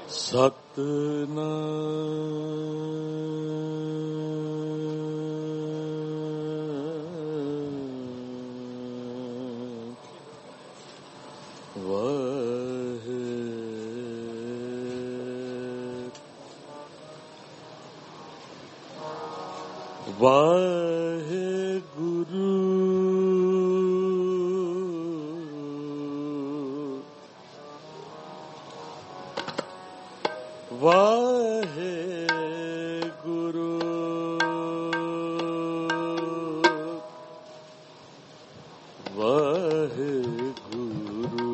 ਸਤਿਨਾਮ ਵਾਹਿਗੁਰੂ ਵਾਹਿਗੁਰੂ ਵਾਹਿਗੁਰੂ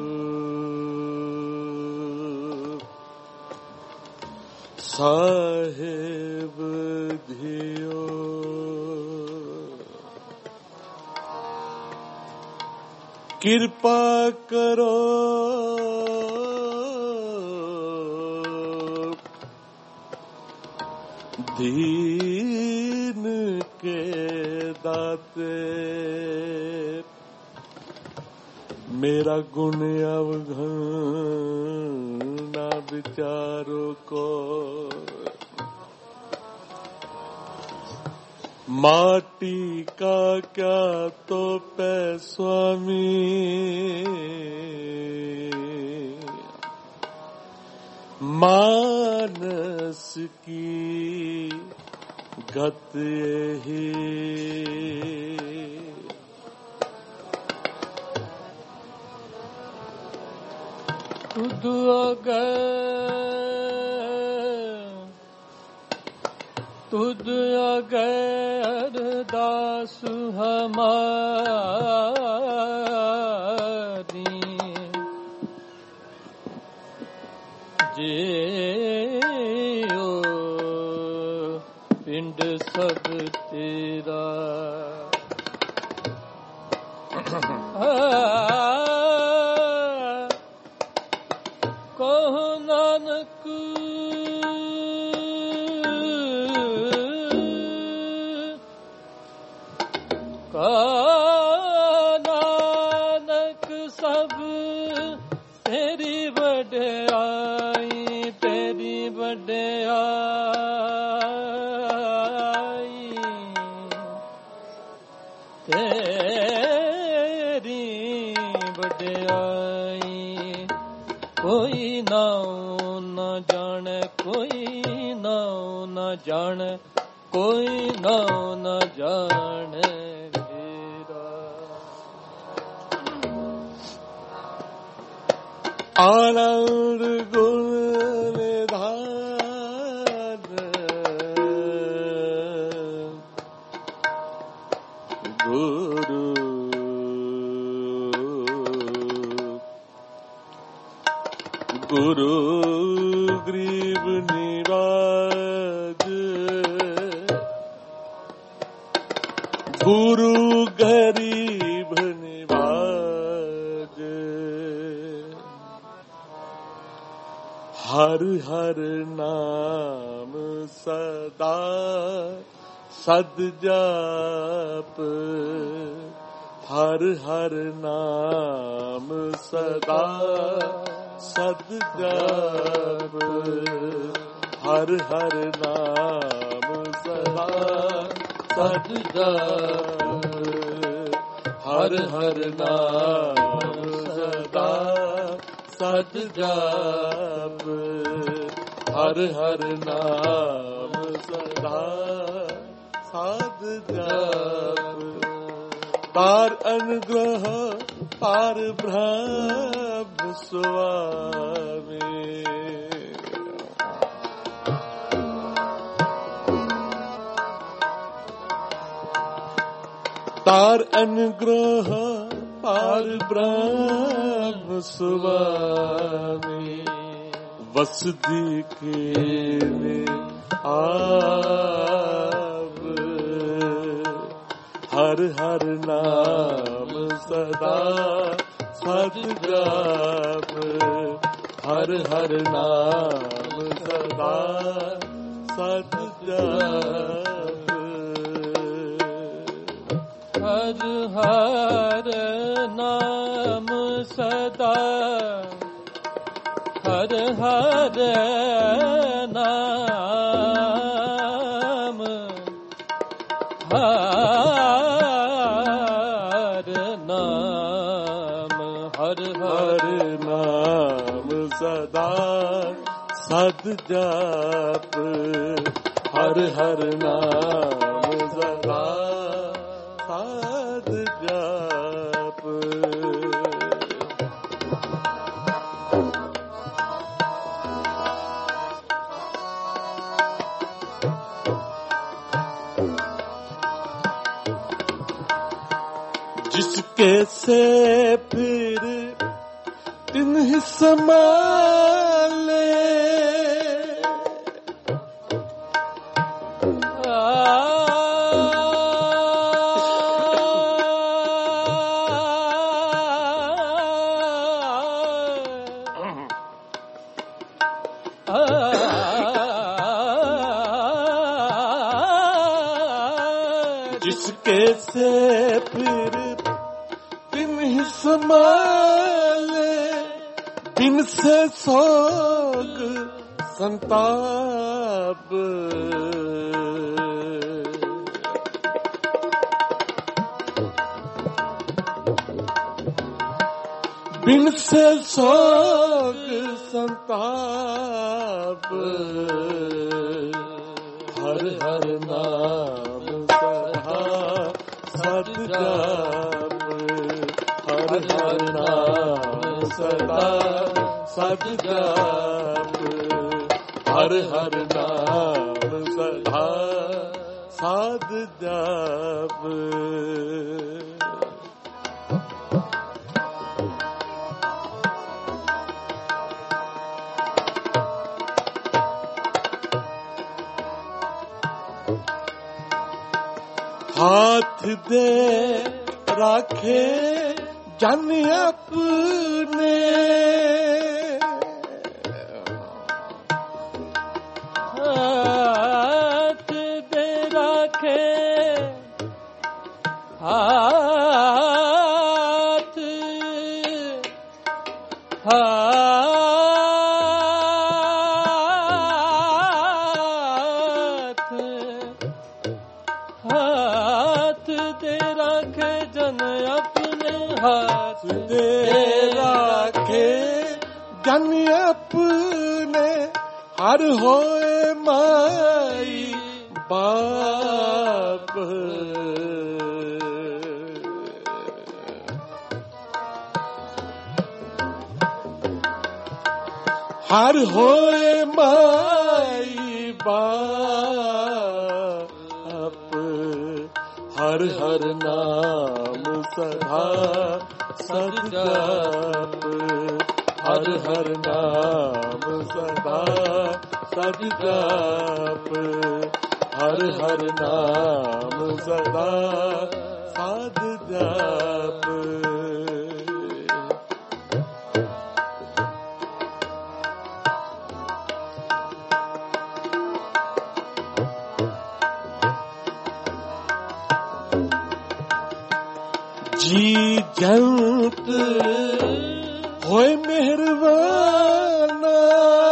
ਸਾਹਿਬ ਧਿਓ ਕਿਰਪਾ ਕਰੋ दीन के दाते मेरा गुण अवगुण ना विचारो को माटी का क्या तो पै स्वामी मानस की गत यही तुद अगर दास हमारी जियो पिंड सब तेरा कहो नानक नानक सब तेरी वड्याई तेरी वड्याई तेरी वड्याई कोई नाऊ न जाने कोई नाऊ न जाने कोई नाऊ न जाने आनंद गुण निधान गुरु गुरु ग्रीव निवाज गुरु गरीब निवाज हर हर नाम सदा सद जाप हर हर नाम सदा सद जाप हर हर नाम सदा सद जाप हर हर नाम सदा सद जाप हर हर नाम सदा सद जाप तार अनुग्रह पार ब्रह्म स्वामी तार अनुग्रह पार ब्रह्म स्वामी वसुधि के आव हर हर नाम सदा सद जाप हर हर नाम सदा सद जाप हर हर नाम सदा हर हर नाम हर नाम हर हर नाम सदा सद जाप हर हर नाम सदा सद जाप जिसके से फिर तिन्हि समाले जिसके से फिर तिन्हि समाले दिन से सोग संताप बिन से सोग संताप हर हर नाम सदा सद जाप हर हर नाम सदा सद जाप हर हर नाम सदा सद जाप हाथ दे राखे जन अपने हाथ दे राखे हाथ हाथ दे राखे जन अपने हाथ दे राखे जन अपने हर होए माई बाप हर होए माई बाप हर हर नाम सदा सद जाप हर हर नाम सदा सद जाप हर हर नाम सदा सद जाप जी जंत होए मेहरबाना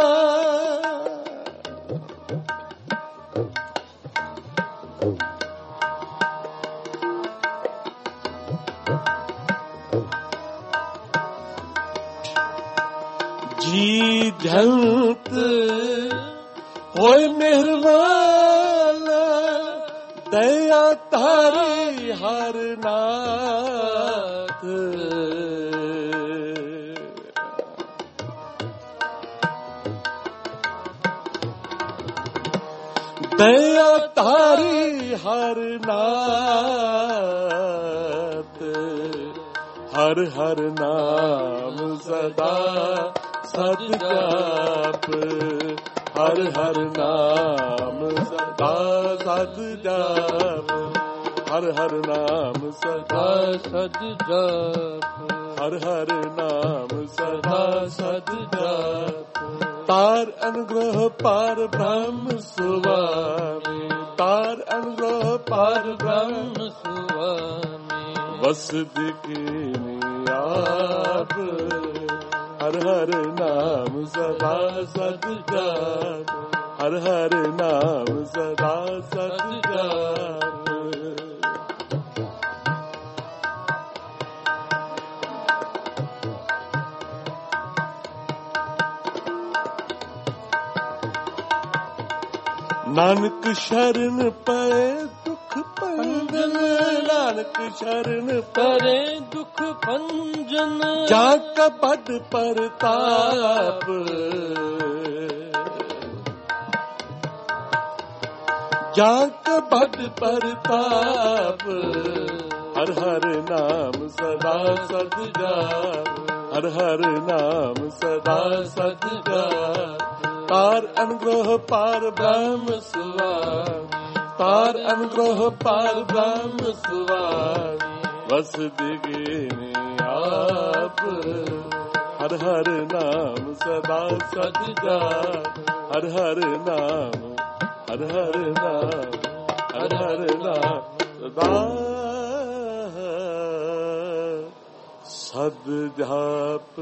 जी जंत होए मेहरबाना दया तारी हर नाथ दया तारी हर नाथ हर हर नाम सदा सद जाप हर हर नाम सदा सद जाप हर हर नाम सदा सद जाप हर हर नाम सदा सद जाप तार अनुग्रह पार ब्रह्म सुवामी तार अनुग्रह पार ब्रह्म सुवामी वसुद की आप ਹਰ ਹਰ ਨਾਮ ਸਦਾ ਸਤ ਜਾਪ, ਹਰ ਹਰ ਨਾਮ ਸਦਾ ਸਤ ਜਾਪ। ਨਾਨਕ ਸ਼ਰਨ ਪਏ ਦੁਖ ਭੰਜਨ, ਨਾਨਕ ਸ਼ਰਨ ਪਰੇ ਦੁਖ ਭੰਜਨ, ਜਾਂ ਕਾ ਬਦ ਪ੍ਰਤਾਪ, ਜਾਂ ਕਾ ਬਦ ਪ੍ਰਤਾਪ। ਹਰ ਹਰ ਨਾਮ ਸਦਾ ਸਤ ਜਾਪ, ਹਰ ਹਰ ਨਾਮ ਸਦਾ ਸਤ ਜਾਪ। ਤਾਰ ਅਨੁਗ੍ਰਹ ਪਾਰ ਬ੍ਰਹਮ ਸੁਆਮੀ, ਤਾਰ ਅਨੁਗ੍ਰਹ ਪਾਰ ਬ੍ਰਹਮ ਸੁਆਮੀ। ਵਸ ਦਿਗਿਨ ਆਪ, ਹਰ ਹਰ ਨਾਮ ਸਦਾ ਸਤ ਜਾਪ, ਹਰ ਹਰ ਨਾਮ, ਹਰ ਹਰ ਨਾਮ, ਹਰ ਹਰ ਨਾਮ ਸਦਾ ਸਦ ਜਾਪ।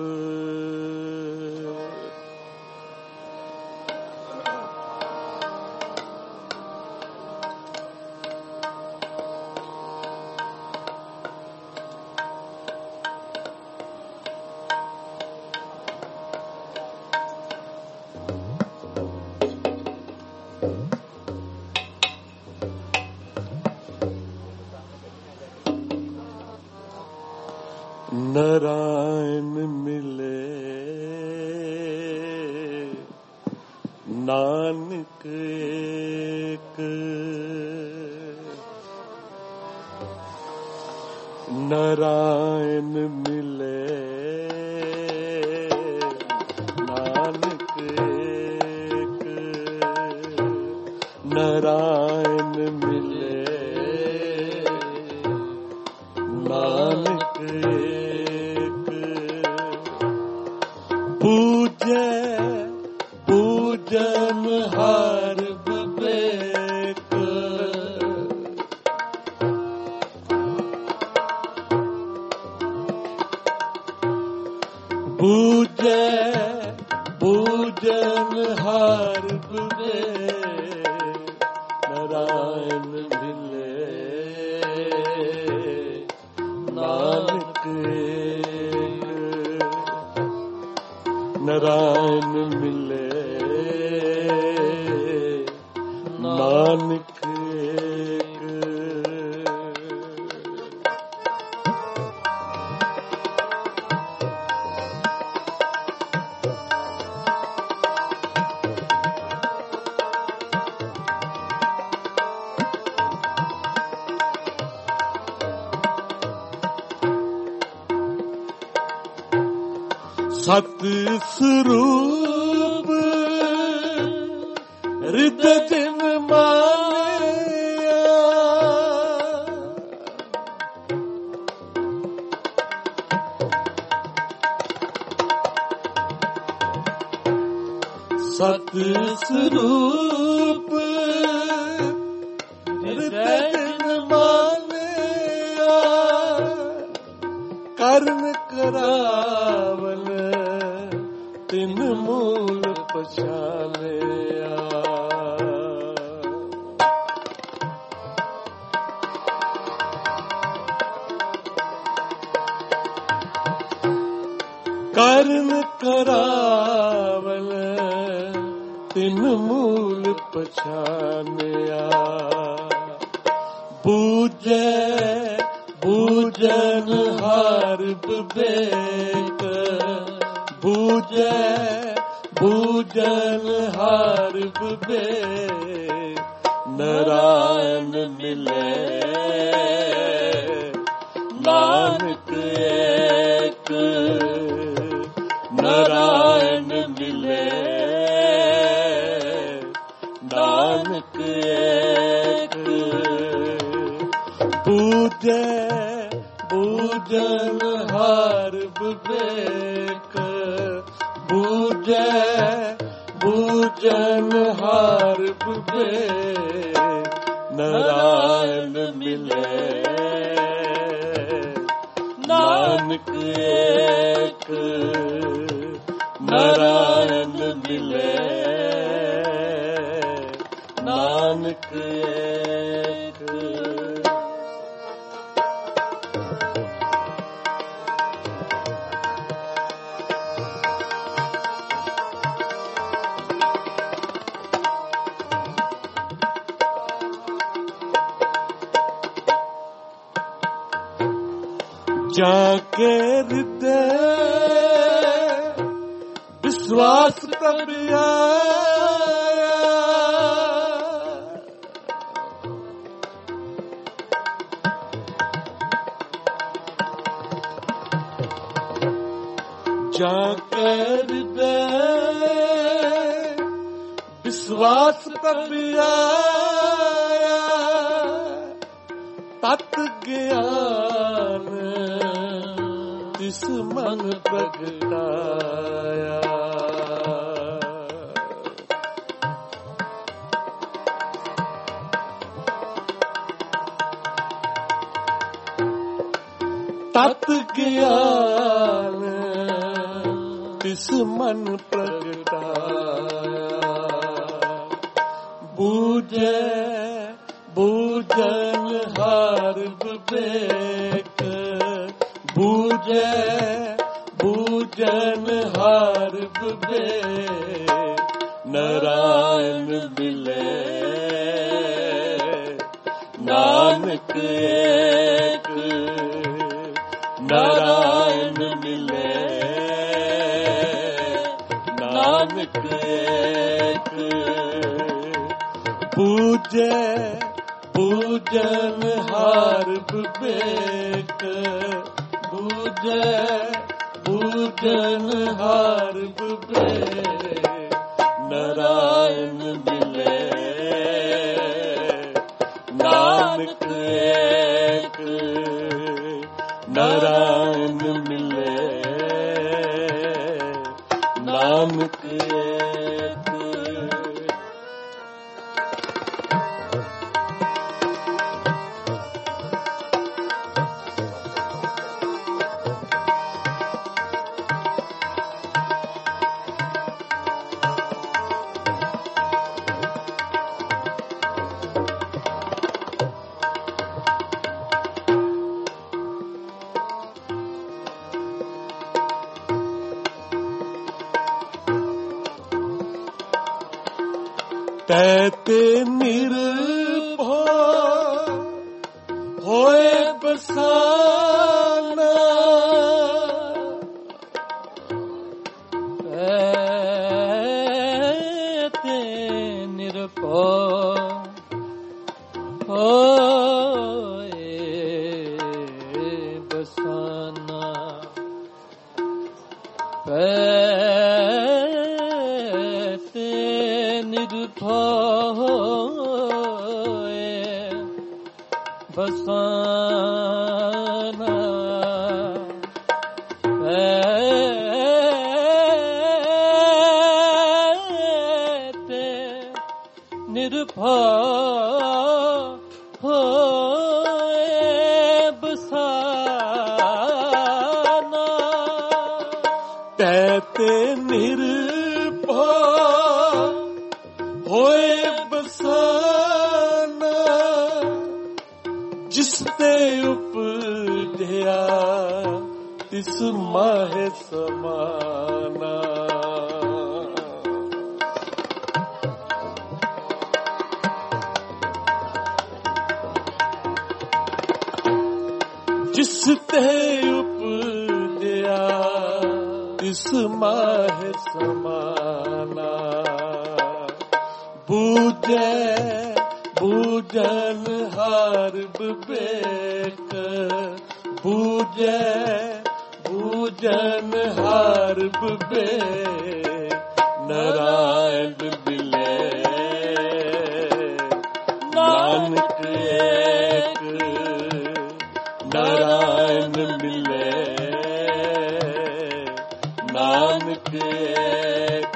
ਨਾਰਾਇਣ ਮਿਲੇ ਨਾਨਕ ਏਕ, ਨਾਰਾਇਣ ਮਿਲੇ ਨਾਨਕ ਏਕ, ਨਾਰਾਇਣ ਮਿਲੇ ਨਾਨਕ ਏਕ। ਪੂਜੈ ਪੂਜਨ ਹਰ ਵਿਵੇਕ, ਪੂਜੈ ਪੂਜਨ ਹਰ ਵਿਵੇਕ। ਨਾਰਾਇਣ ਮਿਲੇ ਨਾਨਕ ਏਕ, ਨਾਰਾਇਣ ਮਿਲੇ ਨਾਨਕ ਏਕ। ਸਤ ਸਰੂਪ ਹਿਰਦੈ ਜਿਨ ਮਾਨਿਆ, ਸਤ ਸਰੂਪ ਹਿਰਦੈ ਜਿਨ ਮਾਨਿਆ। ਕਰਨ ਕਰਾਵਨ ਤਿਨ ਮੂਲ ਪਛਾਨਿਆ। ਕਰਨ ਕਰਾਵਨ ਤਿਨ ਮੂਲ ਪਛਾਨਿਆ। ਬੂਝੈ ਬੂਝਨ ਹਰ ਵਿਵੇਕ, ਬੂਝੈ ਬੂਝਨ ਹਰ ਵਿਵੇਕ। ਨਾਰਾਇਣ ਮਿਲੇ ਨਾਨਕ ਏਕ, ਨਾਰਾਇਣ ਮਿਲੇ ਨਾਨਕ ਏਕ। ਬੂਝੈ ਬੂਝਨ ਹਰ ਵਿਵੇਕ, ਬੂਝੈ ਬੂਝਨ ਹਰ ਵਿਵੇਕ। ਨਾਰਾਇਣ ਮਿਲੇ ਨਾਨਕ ਏਕ, नारायण मिले नानक एक। जाके हृदय विश्वास तब आया, जाके हृदय विश्वास तब आया, तत् ज्ञान तिस मन प्रगटाया। तत् ज्ञान तिस मन प्रगटाया। बूझे बूझन हार विवेक, बूझे बूझन हार विवेक, नारायण मिले नानक एक। नारायण मिले नानक एक। बूझे बूझन हार विवेक, बूझे बूझन हार विवेक, नारायण मिले नानक एक। नारायण मिले नानक एक। तैते निर्भय होए बसाना, तैते निर्भय होए बसाना, तैते निर्भय बसाना, तैते निर्भय बसाना, तैते निर्भय होए बसाना, जिसते उपजया तिस माहे समाना। जिसते उपजया तिस माहे समाना। बूझे बूझन हार विवेक, बूझे बूझन हार विवेक, नारायण मिले नानक एक। नारायण मिले नानक एक।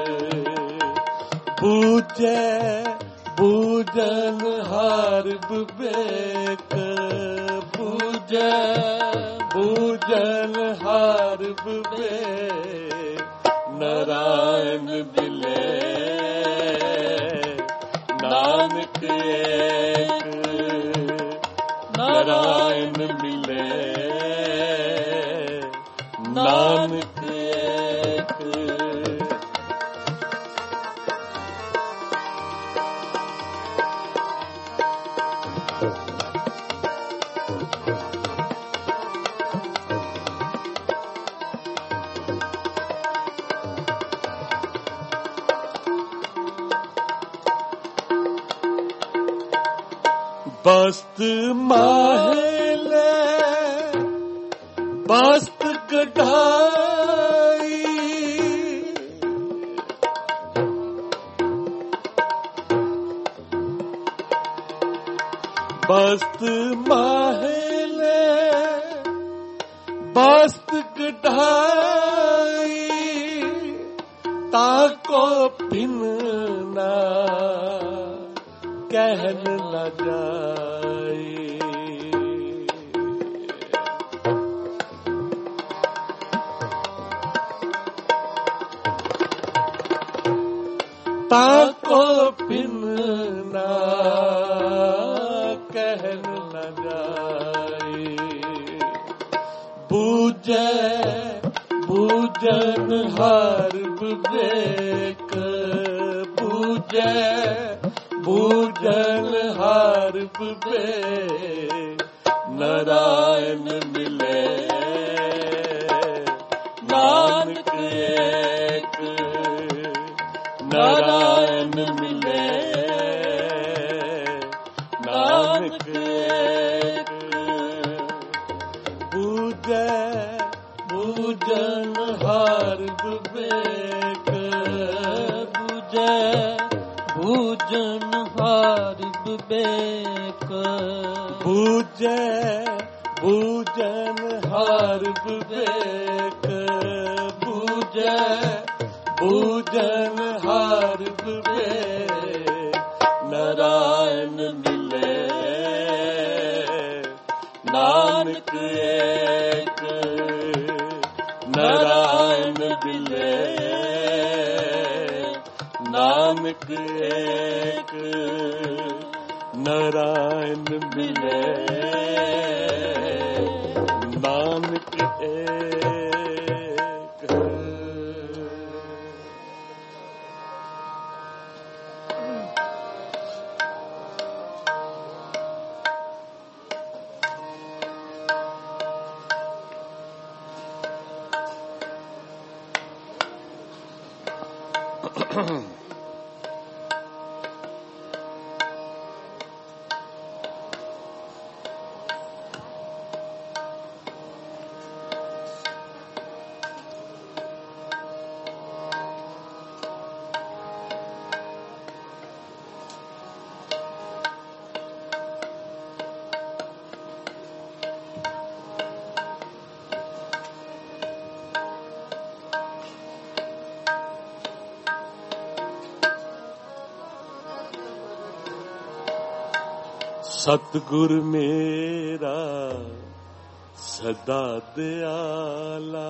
बूझे बूझन हार विवेक, बूझे बूझन हार विवेक, नारायण मिले नानक एक नारायण मिले नानक एक बस्त माहले बस्त कढ़ाई बस्त माहले बस्त कढ़ाई ताको पिनना कहन न जाए ताको पिनना कहन न जाए बूझे बूझन हर विवेक बूझे बूझन हर विवेक नारायण मिले नानक एक नारायण मिले नानक एक बूझे बूझन हर विवेक बूझे बूझन हर विवेक बूझे बूझन हर विवेक बूझे बूझन हर विवेक नारायण मिले नानक एक नारायण मिले नानक एक नारायण मिले नानक एक सतगुर मेरा सदा दयाला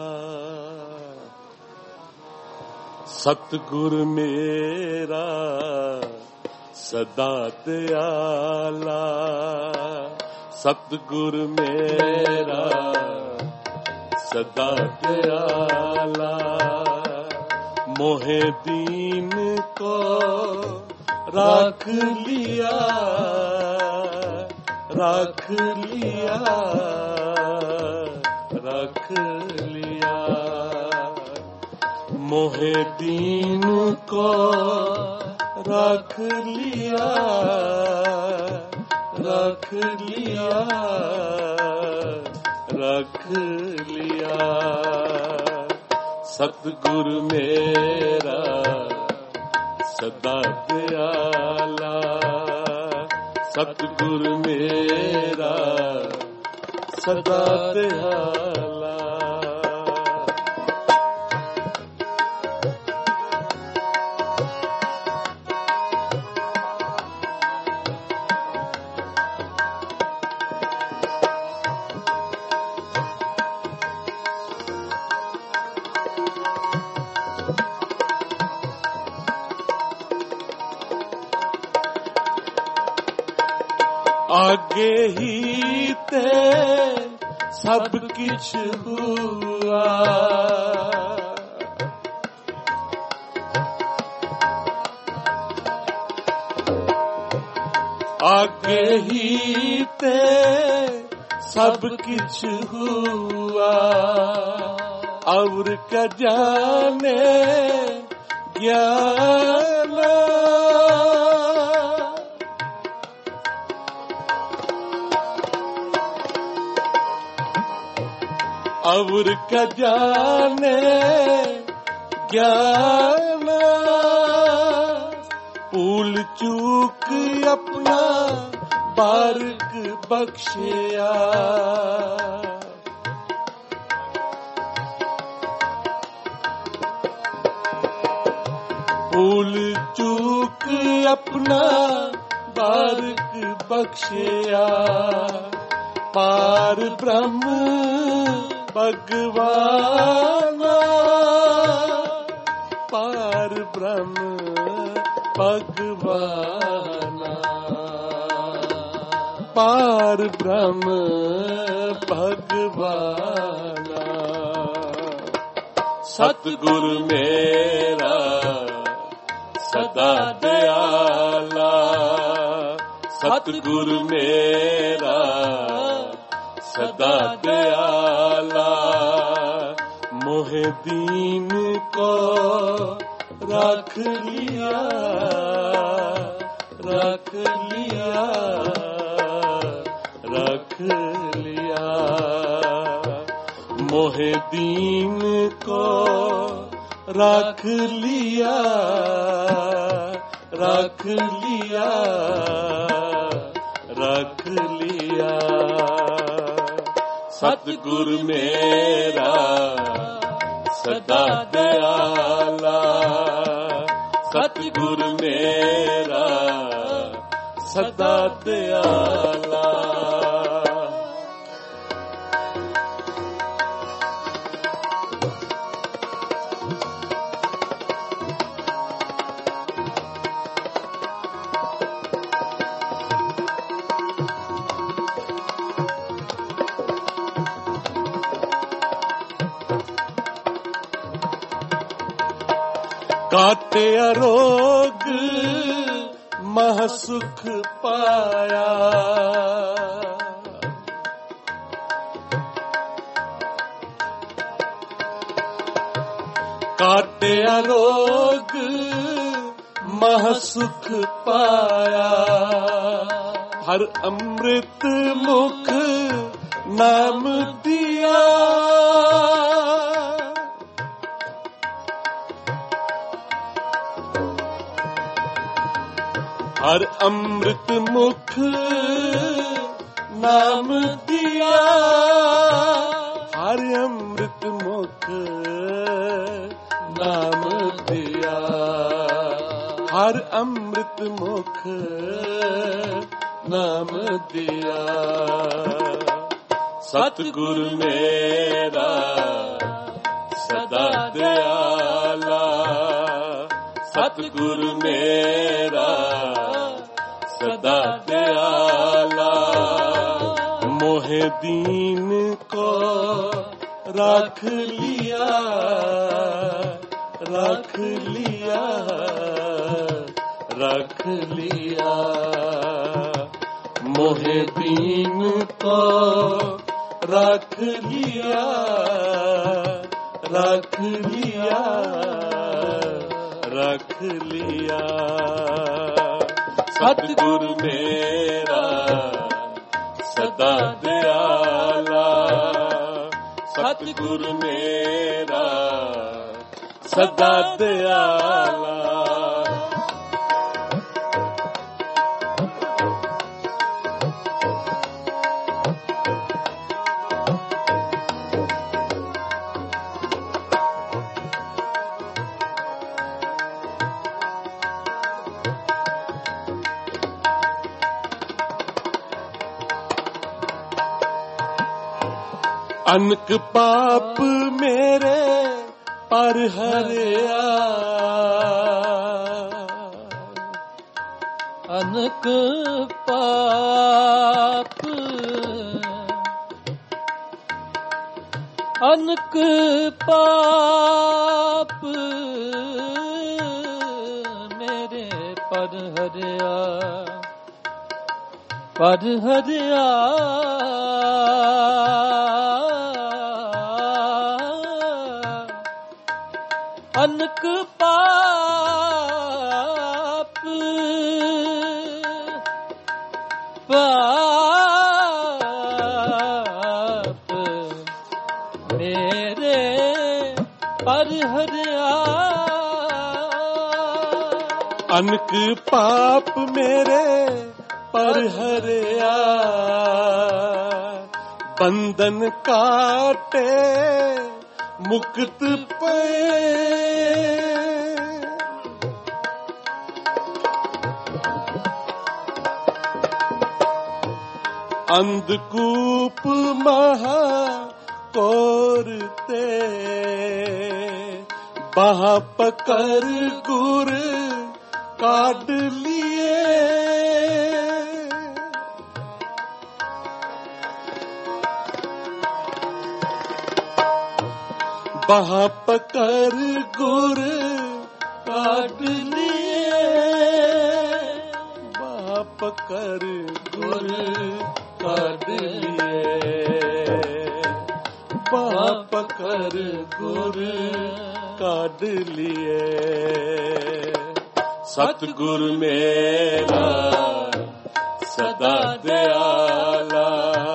सतगुर मेरा सदा दयाला सतगुर मेरा सदा दयाला मोहे दीन को राख लिया रख लिया रख लिया मोहे दीन को रख लिया रख लिया रख लिया सतगुरु मेरा सदा दयाला सतगुरु मेरा सदा दयाला आगे ही ते सब किछ हुआ, आगे ही ते सब किछ हुआ, और क्या जाने ज्ञान, और क्या जाने ज्ञान, भूल चूक अपना बारिक बख्शिया, भूल चूक अपना बारिक बख्शिया, पार ब्रह्म भगवाना, पार ब्रह्म भगवाना, पार ब्रह्म भगवाना। सतगुरु मेरा सदा दयाला, सतगुरु मेरा सदा दयाला, मोहे दीन को रख लिया, रख लिया, रख लिया, मोहे दीन को रख लिया, रख लिया, रख लिया। सतगुरु मेरा सदा दयाला, सतगुरु मेरा सदा दयाला। काटे अरोग महसुख पाया, काटे अरोग महसुख पाया, हर अमृत मुख नाम दिया, हर अमृत मुख नाम दिया, हर अमृत मुख नाम दिया, हर अमृत मुख नाम दिया। सतगुरु मेरा सदा दयाला, सतगुरु मेरा सदा दयाला, मोहे दीन को रख लिया, रख लिया, रख लिया, मोहे दीन को रख लिया, रख लिया, रख लिया। सतगुरु मेरा सदा दयाला, सतगुरु मेरा सदा दयाला। अनक पाप मेरे पर हरिया, अनक पाप अनक पाप मेरे पर हरिया अनक पाप पाप मेरे पर हरिया अनक पाप मेरे पर हरिया बंधन काटे मुक्त पे अंधकूप महा कोरते बहा पकर गुर काट लिए बहा पकर गुर काट लिए बहा पकर गुर काट लिए बहा पकर गुर काट लिए सतगुरु मेरा सदा दयाला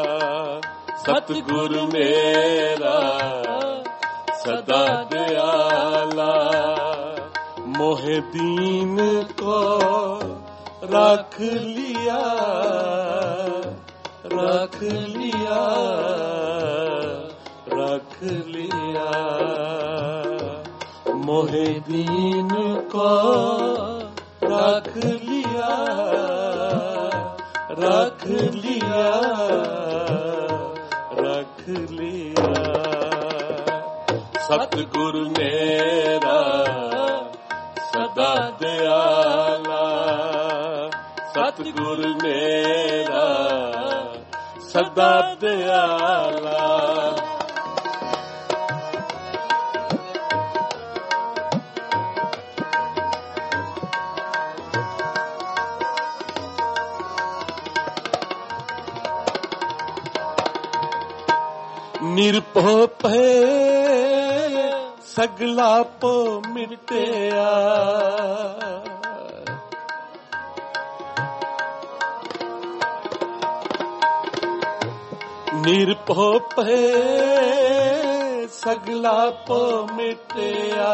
सतगुरु मेरा सदा दयाला मोहे दीन को रख लिया रख लिया रख लिया मोहे दीन को रख लिया रख लिया रख लिया सतगुरु मेरा सदा दयाला सतगुरु मेरा सदा दयाला निरपो पे सगला पो मिटया निरपो पे सगला पो मिटया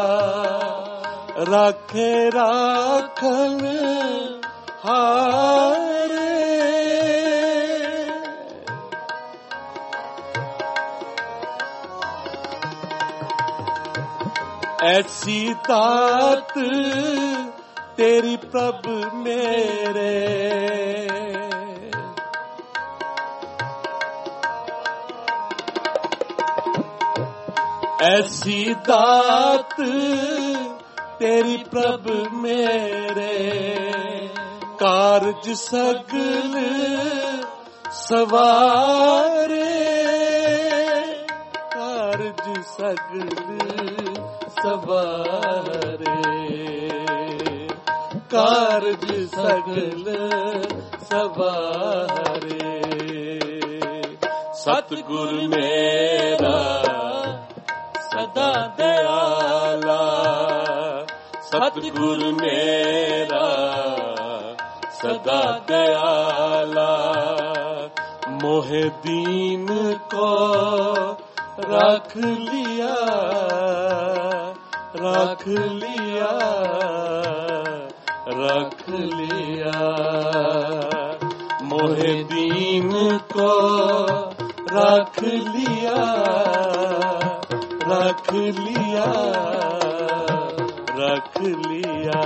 राखे राखन हारे ऐसी दात तेरी प्रभ मेरे ऐसी दात तेरी प्रभ मेरे कारज सगल सवारे कारज सगल सवारे कारज सगल सवारे सतगुरु मेरा सदा दयाला सतगुरु मेरा सदा दयाला मोहे दीन को रख लिया रख लिया रख लिया मोहे दीन को रख लिया रख लिया रख लिया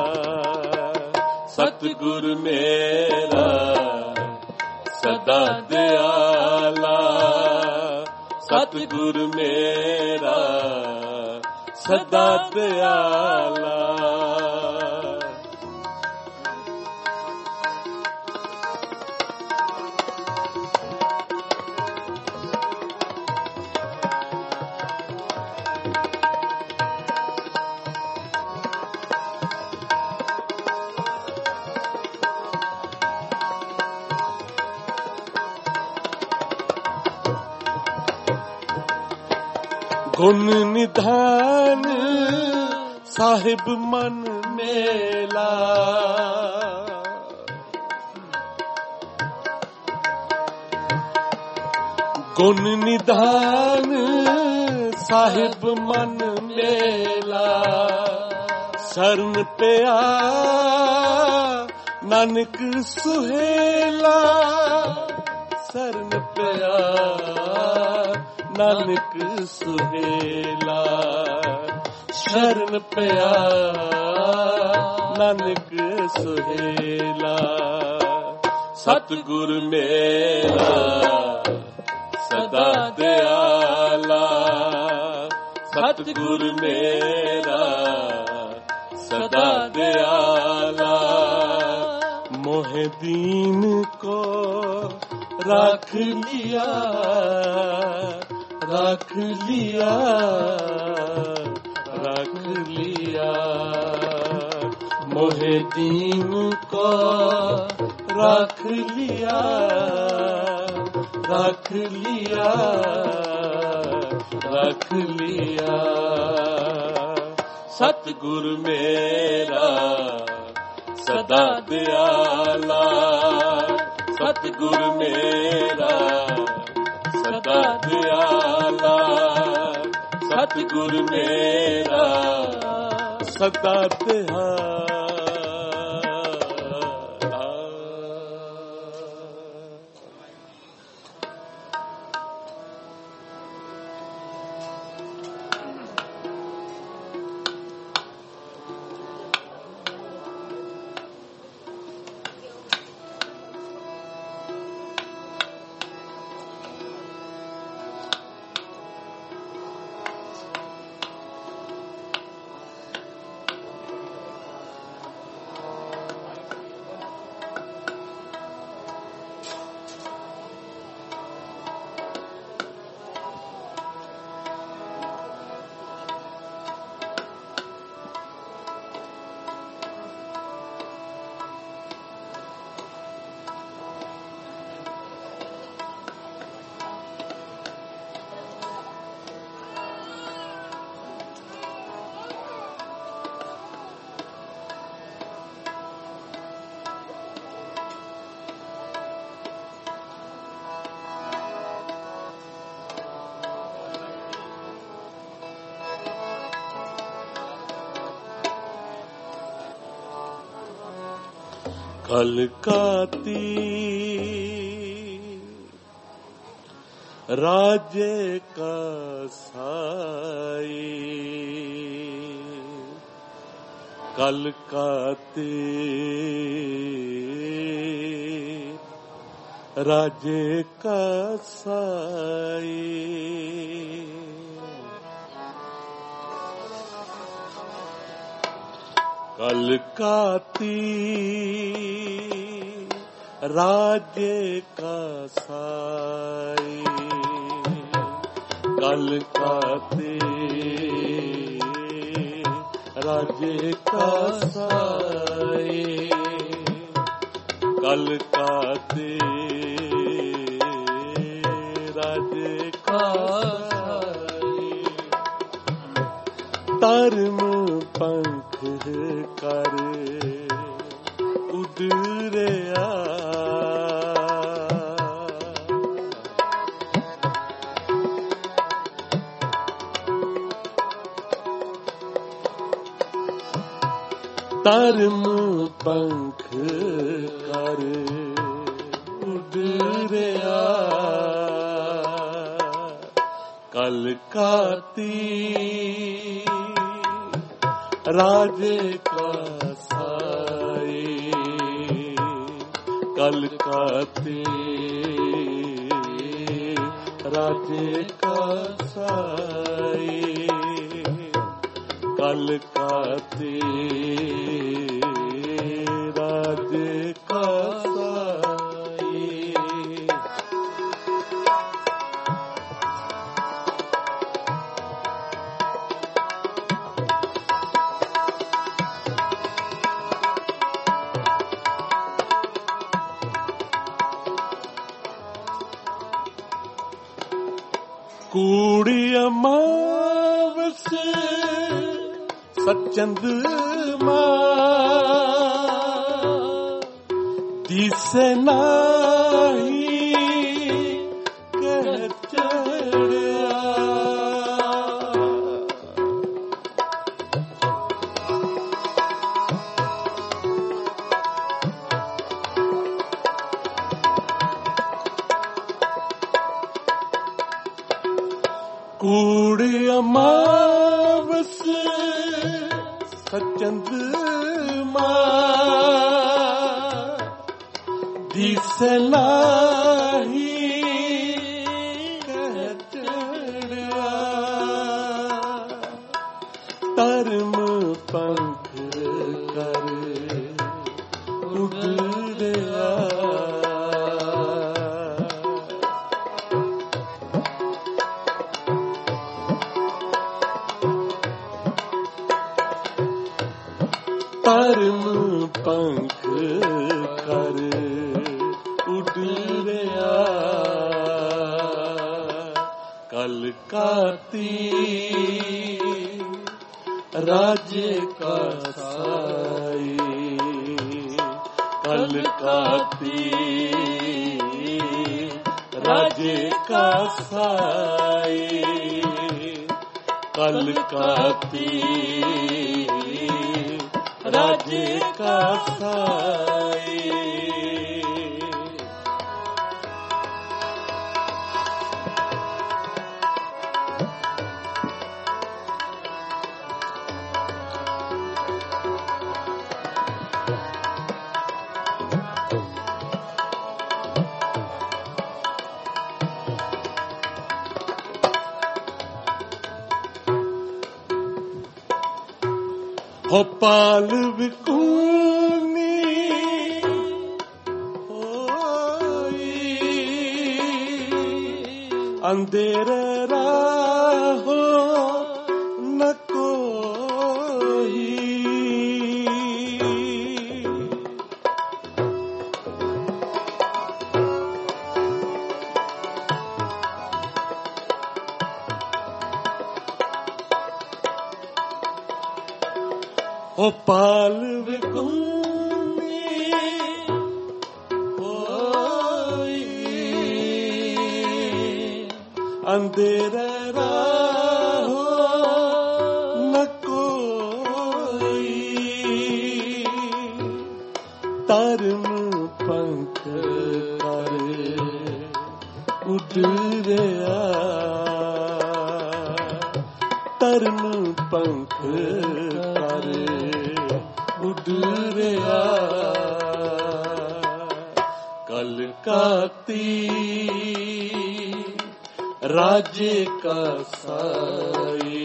सतगुरु मेरा सदा दयाला सतगुरु मेरा सदा दयाला गुण निधान साहिब मन मेला, गुण निधान साहिब मन मेला, शरण पिया नानक सुहेला, शरण पिया नानक सुहेला, शरण पिया नानक सुहेला। सतगुर मेरा सदा दयाला, सतगुर मेरा सदा दयाला, मोहे दीन को राख लिया, राख लिया, राख लिया, मोहे दीन को राख लिया, राख लिया, राख लिया। सतगुर मेरा सदा दयाला, सतगुर मेरा सदा दयाला, सतगुर मेरा सदा दयाला। कलकाती राज्य का साई, कलकाती राज्य का साई, कलकाती राज्य का साई, कलकाती राज्य का साई, कलकाती राज्य का साई। तरम पंख कर उडरिया, तरम पंख कर उडरिया, कलकाती राज्य का साई, कलकाती राज्य का साई, कलकाती राज्य का साई। कूड़िया माँ सचंद दिसे नाही कह चढ़िया कूड़ अमावस सचंद दिसे नाही कह चढ़िया धर्म पंख कर उड़िया धर्म पंख कर उड़िया कलकाती राजे का साई कलकाती राजे का साई कलकाती राजे का साई हो पाल विकुनी होई अंधेरे राहो न कोई ओ पाल विकुनी होई अंधेरा राहो न कोई धर्म पंख कर उड़िया धर्म पंख कर उड़िया कलकाती राजे का साई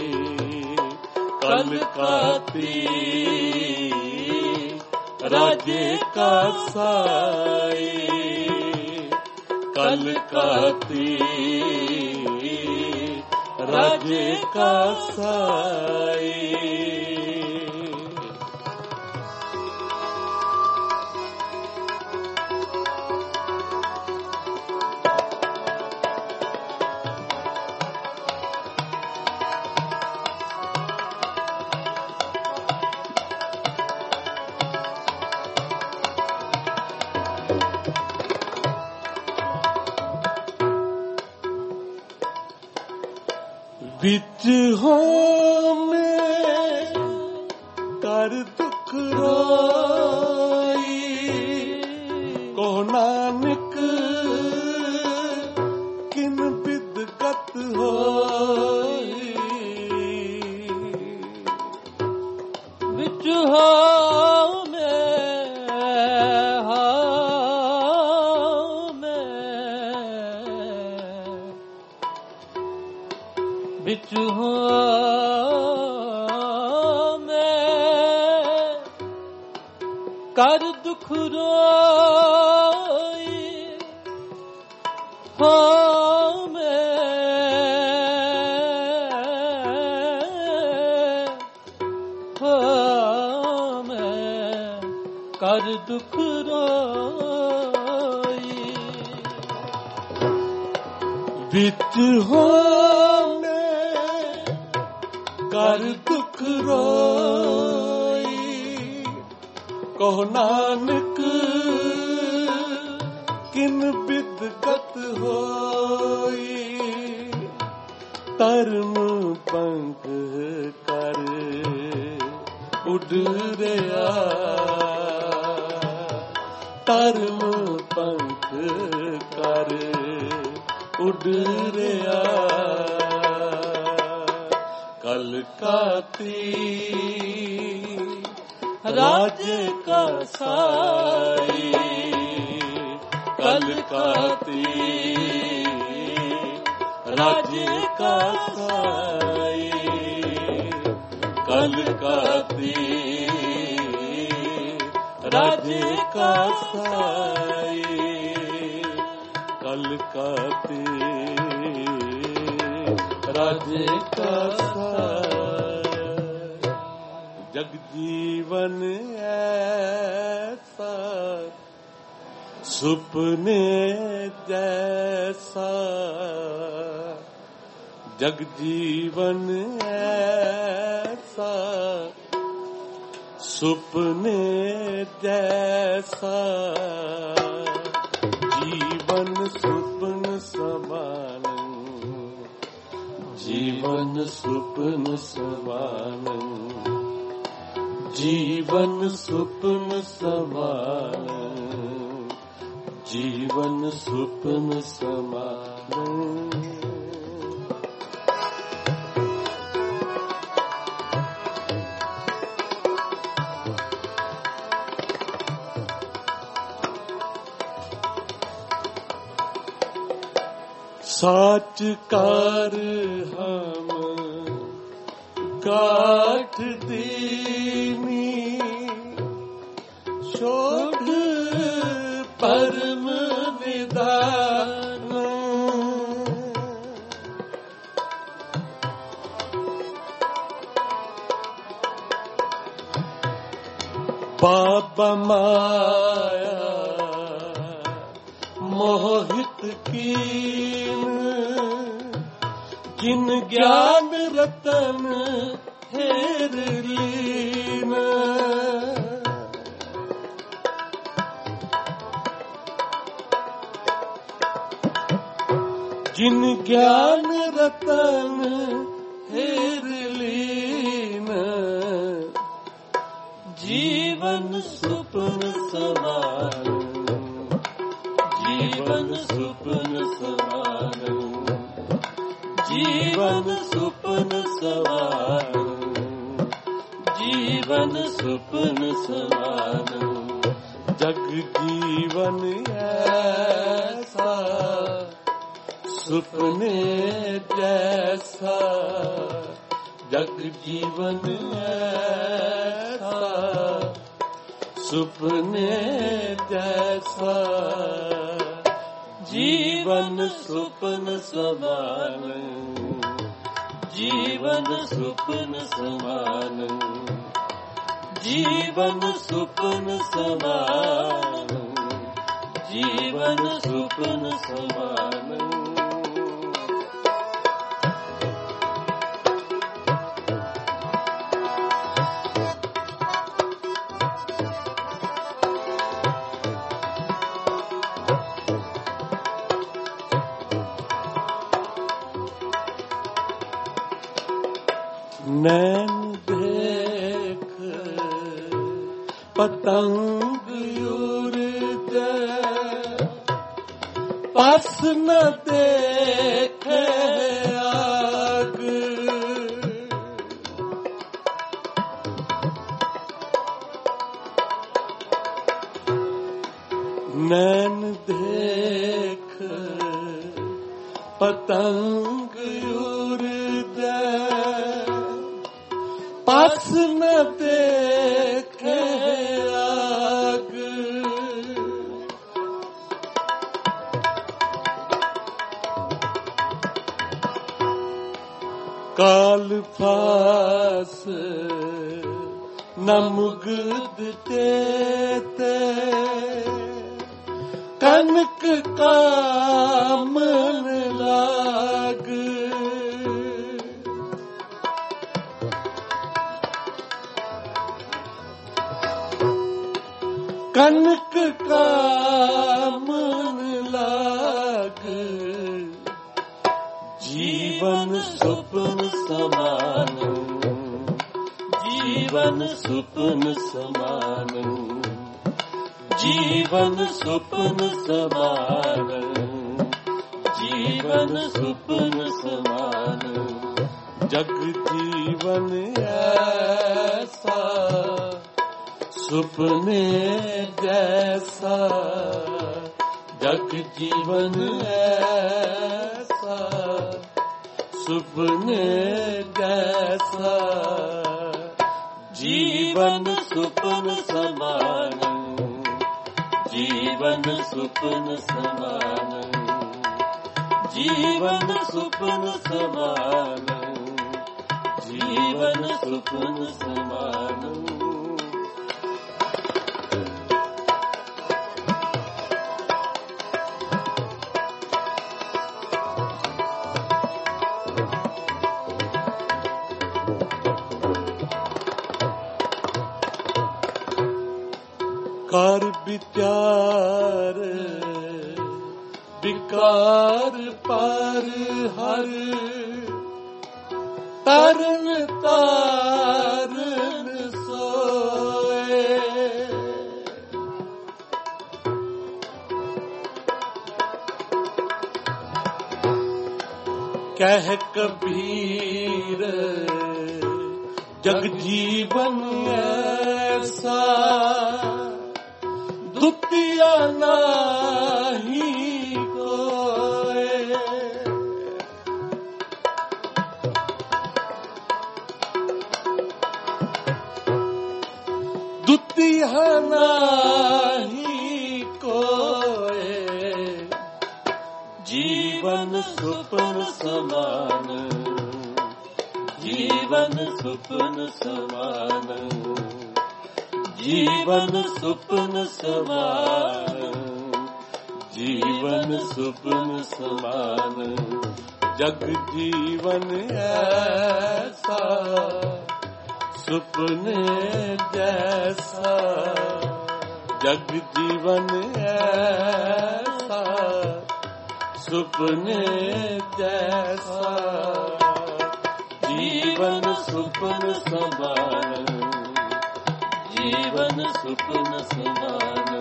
कलकाती राजे का साई कलकाती राजे का साई बिच हो में कर दुख रोई को नानक किन बिदगत होई बिच हो बिच हो मैं कर दुख रोई हो मैं कर दुख रोई बिच हो कर दुख रोई, कहो नानक किन बिदगत होई, धर्म पंख कर उड़ रहा, धर्म पंख कर उड़ रहा, कलकाती राज्य का साई, कलकाती राज्य का साई, कलकाती राज्य का साई, कलकाती राज्य का साई। जगजीवन ऐसा सुपने जैसा, जगजीवन ऐसा सुपने जैसा, जीवन सुपन समान, जीवन सुपन समान, जीवन सुपन समान, जीवन सुपन समान। साच कार हम काट दीनी, शोध परम निदान, बाबा माया मोहित कीन, जिन ज्ञान रतन हेर लीन, जिन ज्ञान रतन हेर लीन, जीवन सुपन समान, जीवन सुपन समान, जीवन सुपन समान, जीवन सुपन समान। जग जीवन ऐसा सुपने जैसा, जग जीवन ऐसा सुपने जैसा, जीवन सुपन समान, जीवन सुपन समान, जीवन सुपन समान, जीवन सुपन समान। नैन देख पतंग उड़ते, पास न देखे आग, नैन देख पतंग उड़ते, पास न देखे आग, काल फास न मुग्ध देते, कनक कामन लाग, कनक कामन लाग, जीवन सुपन समान, जीवन सुपन समान, जीवन सुपन समान, जीवन सुपन समान। जग जीवन ऐसा सुपने जैसा, जग जीवन ऐसा सुपने जैसा, जीवन सुपन समान, जीवन सुपन समान, जीवन सुपन समान, जीवन सुपन समान। कर विचार विकार पर हर, तरन तारन सोए। कह कबीर जग जीवन ऐसा, दुतिया नाही कोय। दुतिया नाही कोय, जीवन सुपन समान, जीवन सुपन समान, जीवन सुपन समान, जीवन सुपन समान। जग जीवन ऐसा सुपने जैसा, जग जीवन ऐसा सुपने जैसा, जीवन सुपन समान, जीवन सुपन समान,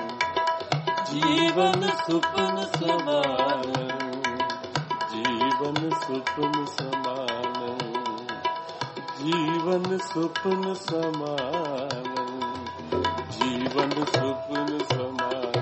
जीवन सुपन समान, जीवन सुपन समान, जीवन सुपन समान, जीवन सुपन समान।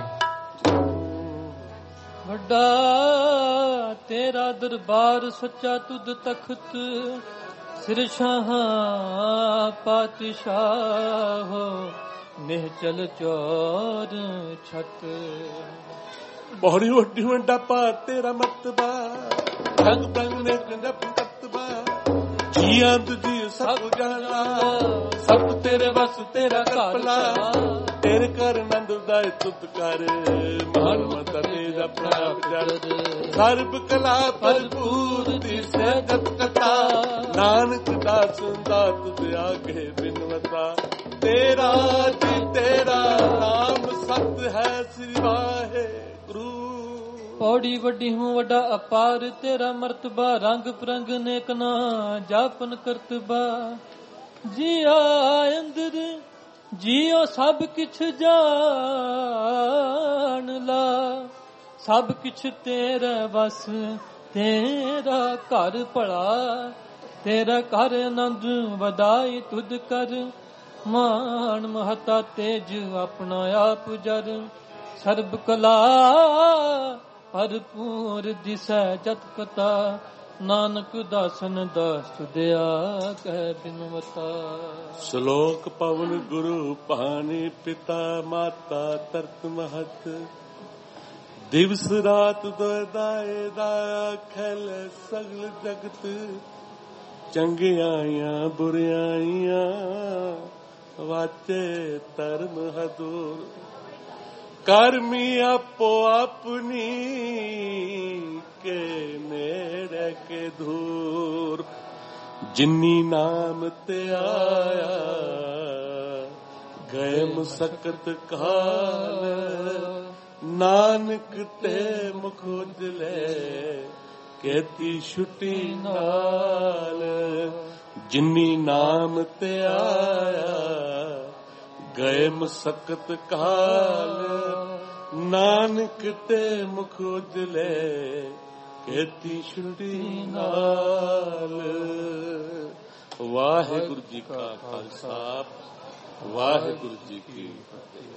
ਵੱਡਾ ਤੇਰਾ ਦਰਬਾਰ ਸੱਚਾ ਤੁਧ ਤਖਤ, ਸਿਰ ਸ਼ਾਹਾਂ ਪਾਤਸ਼ਾਹ ਨਿਹਚਲ ਚੋਰ ਛਤ। ਬੜੀ ਵੱਡੀ ਵੱਡਾ ਪਾ ਤੇਰਾ ਮਰਤਬਾ, ਰੰਗ ਬਰੰਗ ਨੇ ਗੰਡਪ ਕਤਬਾ। ਜੀਆਂ ਤੁਝੀ ਸਭ ਜਾਣਾ, ਸਭ ਤੇਰੇ ਵਸ ਤੇਰਾ ਕਪਲਾ। ਤੇਰੇ ਕਰ ਨੰਦ ਦਾਇ ਤੁਤ ਕਰ, ਮਹਾਨ ਮਤਾ ਤੇਰਾ ਪ੍ਰਾਪ ਜਰ। ਸਰਬ ਕਲਾ ਭਰਪੂਰ ਦਿਸੈ ਜਤ ਕਥਾ, ਨਾਨਕ ਦਾਸ ਦਾਤ ਤੁਧ ਆਗੇ ਬਿਨਵਤਾ। ਤੇਰਾ ਜੀ ਤੇਰਾ ਨਾਮ ਸਤ ਹੈ ਸ੍ਰੀ ਵਾਹਿਗੁਰੂ। ਪੌੜੀ ਵੱਡੀ ਹੂੰ ਵੱਡਾ ਅਪਾਰ, ਤੇਰਾ ਮਰਤਬਾ ਰੰਗ ਪ੍ਰੰਗ ਨੇਕ ਨਾ ਜਾਪਨ ਕਰਤਬਾ। ਜੀਆ ਅੰਦਰ ਜੀਓ ਸਭ ਕਿਛ ਜਾਣ ਲਾ, ਸਭ ਕਿਛ ਤੇਰਾ ਵਸ ਤੇਰਾ ਘਰ ਭਲਾ। ਤੇਰਾ ਘਰ ਆਨੰਦ ਵਧਾਈ ਤੁਧ ਕਰ, ਮਾਨ ਮਹਤਾ ਤੇਜ ਆਪਣਾ ਆਪ ਜਰ। ਸਰਬ ਕਲਾ ਭਰਪੂਰ ਦਿਸੈ ਜਤ ਕਤਾ, ਨਾਨਕ ਦਾਸਨ ਦਾਸ ਤੁਧਿਆ ਕਹਿ ਬਿਨਵਤਾ। ਸ਼ਲੋਕ ਪਵਨ ਗੁਰੂ ਪਾਣੀ ਪਿਤਾ ਮਾਤਾ ਤਰਤ ਮਹਤ। ਦਿਵਸ ਰਾਤ ਦੋਇ ਦਾ ਖਲ ਸਗਲ ਜਗਤ। ਚੰਗਿਆਈਆਂ ਬੁਰਿਆਈਆਂ ਵਾਚੇ ਧਰਮ ਹਦੂਰ। ਕਰਮੀ ਆਪੋ ਆਪਣੀ ਕੇ ਨੇੜੇ ਕੇ ਧੂਰ। ਜਿਨੀ ਨਾਮ ਤੇ ਆਇਆ ਗਏ ਮੁਸਕਤ ਕਾਲ ਨਾਨਕ ਤੇ ਮੁਖ ਉਜਲੇ ਕੇਤੀ ਛੁੱਟੀ ਨਾਲ ਜਿਨੀ ਨਾਮ ਤੇ ਆਇਆ ਗਏ ਮੁਸਕਤ ਕਾਲ ਨਾਨਕ ਤੇ ਮੁਖ ਉਜਲੇ ਕੇਤੀ ਛੁੱਟੀ ਨਾਲ। ਵਾਹਿਗੁਰੂ ਜੀ ਕਾ ਖਾਲਸਾ, ਵਾਹਿਗੁਰੂ ਜੀ ਕੀ ਫਤਿਹ।